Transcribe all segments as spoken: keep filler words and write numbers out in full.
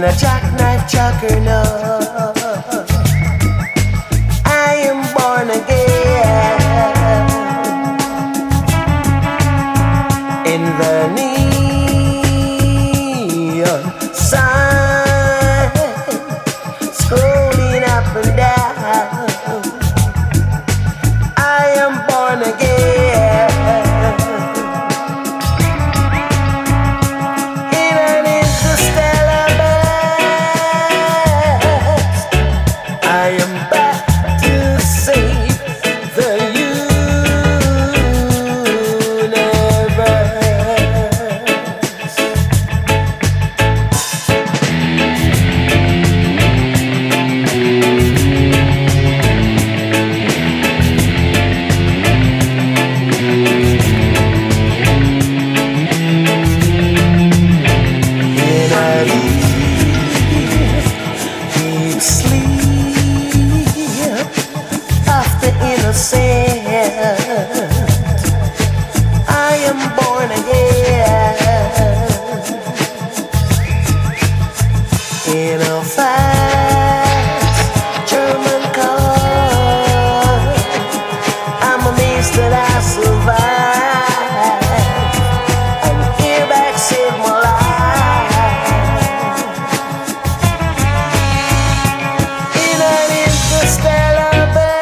a jackknife juggernaut. I am born again in the neon sun, scrolling up and down. I am born again in an interstellar burst. I am back to save the universe. In a deep sleep of the innocent, I am born again in a fast German car. I'm amazed that I survived, and airbag saved my life. In an interstellar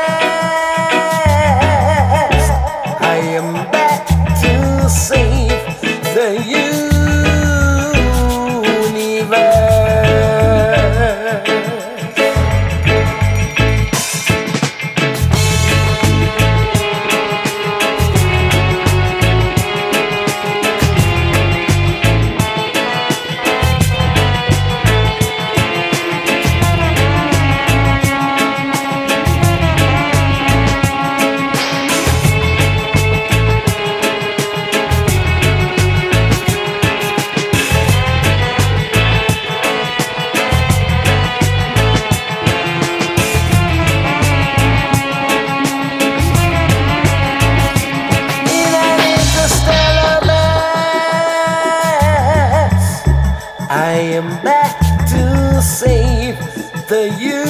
burst, I am back to save the universe. In an interstellar burst, I am back to save the universe.